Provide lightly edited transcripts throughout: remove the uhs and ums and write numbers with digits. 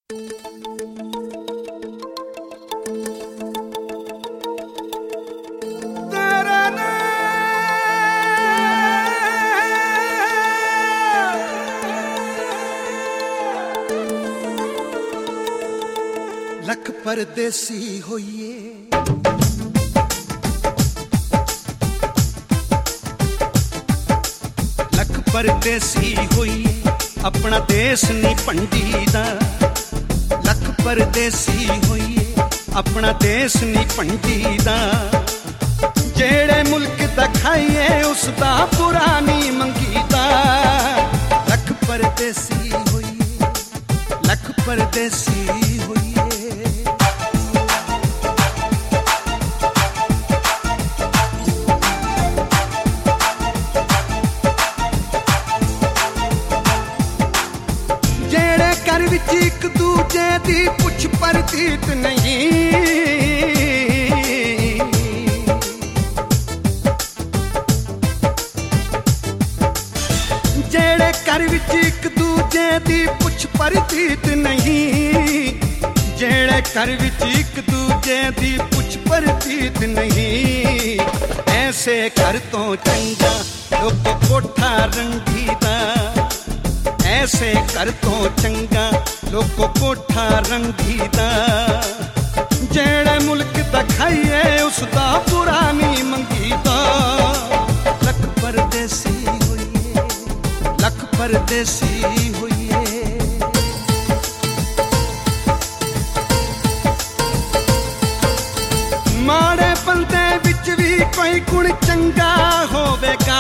लख परदेसी होइए लख परदेसी होइए अपना देश नहीं भंडीदा। लख परदेसी होइए अपना देश नहीं भंडीदा। जेड़े मुल्क दा खाइए उसदा बुरा नहीं मंगीदा। लख परदेसी होइए लख परदेसी होइए। घर विच एक दूजे दी पुछ परतीत नहीं। जेड़े घर विच एक दूजे दी पुछ परतीत नहीं। जेड़े घर विच एक दूजे दी पुछ परतीत नहीं। ऐसे घर तो चंगा लोग कोठा रंगीदा। ऐसे कर तो चंगा लोगों कोठा रंगीदा। जेड़े मुल्क दा खाइए उसदा बुरा नहीं मंगीदा। लख परदेसी होइए लख परदेसी होइए। माड़े बंदे विच भी कोई गुण चंगा होवेगा।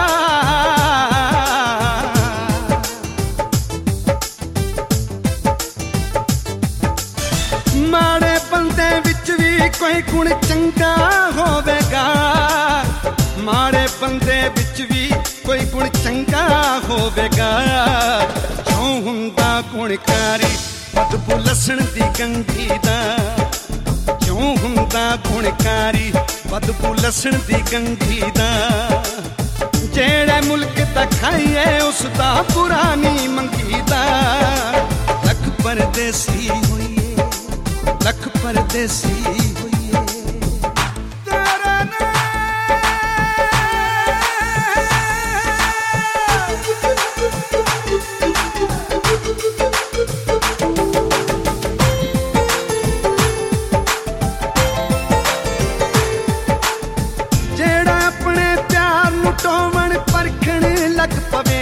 माड़े बंदे विच भी कोई गुण चंगा होवेगा। माड़े बंदे विच भी कोई गुण चंगा होवेगा। क्यों हुंदा गुणकारी बदबू लसण दी गंढी दा। क्यों हुंदा गुणकारी बदबू लसण दी गंढी दा। जेड़े मुल्क दा खाइए उसदा बुरा नहीं मंगीदा। लख परदेसी होइए लख परदेसी होइए। तेरा जेड़ा अपने प्यार नूं टोवण परखण लग पवे।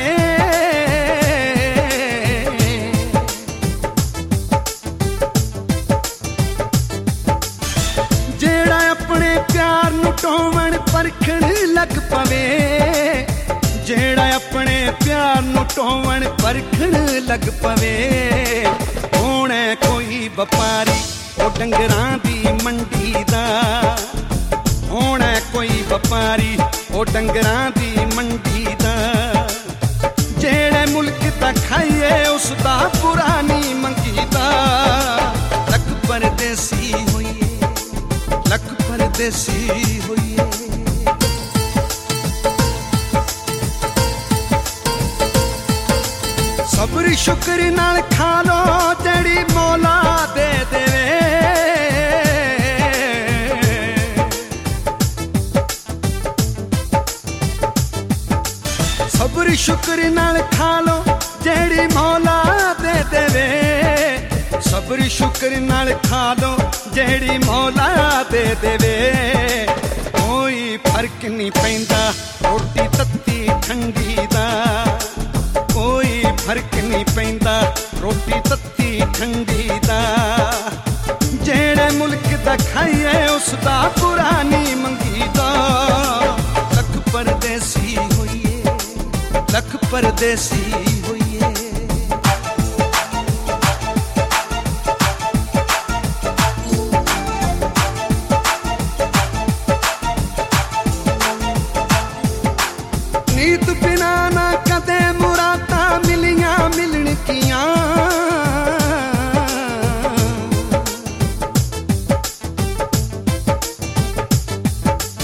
जेड़ा अपने प्यार नूं टोवण परखण लग पवे। जेड़ा अपने प्यार नूं टोवण परखण लग पवे। होणे कोई व्यापारी ओ डंगरां दी मंडी दा। होणे कोई व्यापारी ओ डंगरां दी मंडी दा। जेड़े मुल्क दा खाइए उसदा बुरा नहीं मंगीदा। लख परदेसी होइए लख परदेसी होइए। सब्र शुक्र नाल खा लो जेड़ी मौला दे देवे। सब्र शुक्र नाल खा लो जेड़ी मौला दे देवे। सब्र शुक्र नाल खा लो जेड़ी मौला दे देवे। कोई फर्क नहीं पैंदा रोटी तत्ती ठंडी दा। कोई फर्क नहीं पैंदा रोटी तत्ती ठंडी दा। जेड़े मुल्क दा खाइए उसदा बुरा नहीं मंगीदा। लख परदेसी होइए लख परदेसी होइए। नीत बिना ना कदे मुरादा मिलियां मिलन कियां।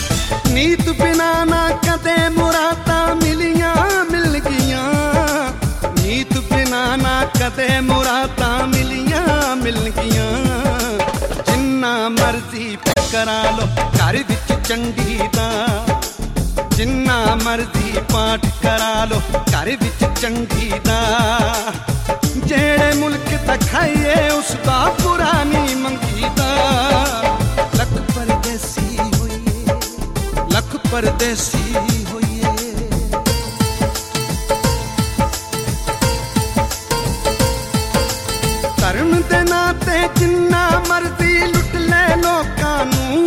नीत बिना ना कदे मुरादा मिलियां मिल गियां। मिलगियां जिन्ना मर्जी करा लो घर विच चंडी दा जिन्ना मर्जी पाठ करा लो घर विच चंडी दा जेड़े मुल्क दिखाइए उसका पुरानी मंगीदा लख परदेसी होइए लख परदेसी होइए धर्म दे नाते जिन्ना मर्जी लुट ले लोकां नूं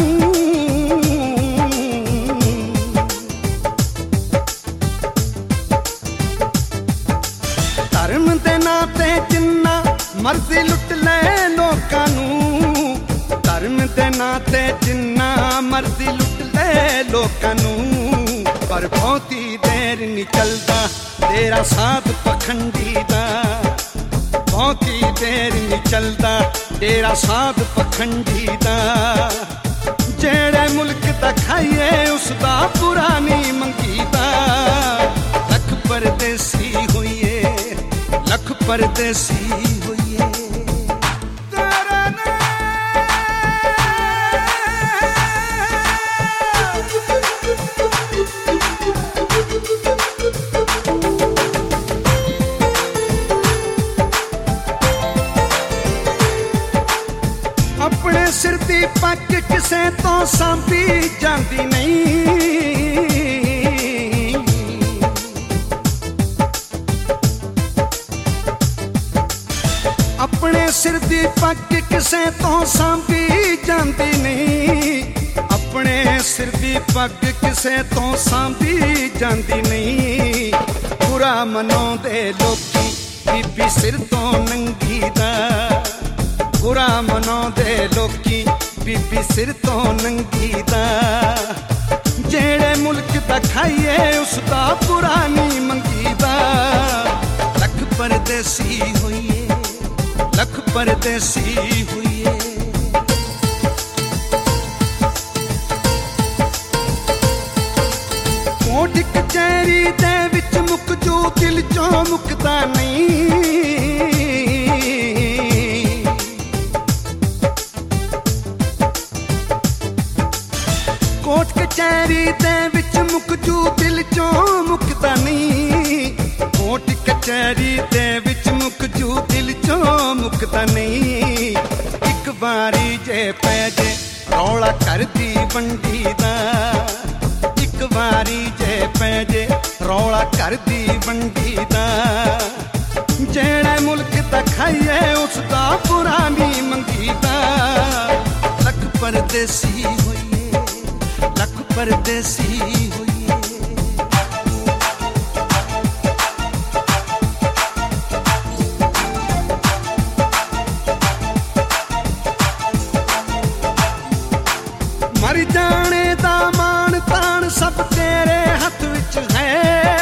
धर्म दे नाते जिन्ना मर्जी लुट ले लोकां नूं धर्म दे नाते जिन्ना मर्जी लुट ले लोकां नूं पर बहुती देर नहीं चलदा तेरा साथ पखंडी दा बहुती देर नहीं चलदा तेरा साथ पखंडी दा जेड़े मुल्क दिखाइए उसदा पुरानी मंगीदा लख परदेसी होइए लख परदेसी होइए अपने सिर दी पग किसे तो सांभी जांदी नहीं अपने सिर दी पग किसे तो सांभी जांदी नहीं अपने सिर दी पग किसे तो सांभी जांदी नहीं बुरा मनाउंदे लोकी बीबी सिर तो नंगी दा बुरा मनाउंदे लोकी बीबी सिर तो नंगी दा जेड़े मुल्क दिखाइए उसदा पुरानी मंगीदा लख परदेसी होइए लख परदेसी होइए कोट कचहरी दे विच मुक जो दिल चों मुकदा नहीं कोट कचहरी दे विच मुक जू दिल चों मुकदा नहीं कोट कचहरी दे विच मुक जू दिल चों मुकदा नहीं एक बारी जे पै जे रौला करदी बंडी दा एक बारी जे पै जे रौला करदी बंडी दा जेड़े मुल्क दिखाइए उसदा पुरानी मंगीदा लख परदेसी होइए लख परदेसी होइए मर जाने दा मान तान सब तेरे हथ विच है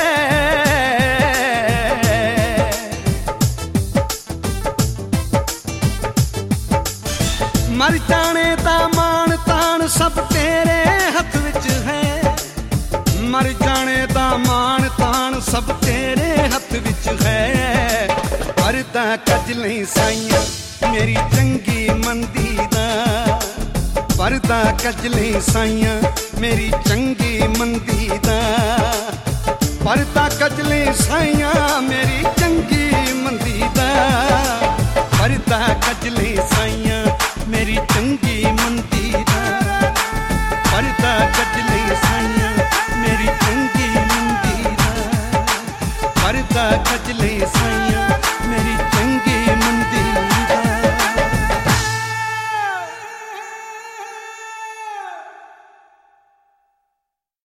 मर जाने दा मान तान सब तेरे हथ विच है मर जाने दा मान तान सब तेरे हथ विच है परदा कज नहीं साइयां मेरी चंगी मंदी दा परदा कज नहीं साइयां मेरी चंगी मंदी दा परदा कज नहीं साइयां मेरी चंगी मंदी दा परदा कज नहीं साइयां मेरी चंगी मंदी दा परदा कज नहीं साइयां मेरी चंगी मंदी दा परदा कज नहीं साइयां मेरी चंगी मंदी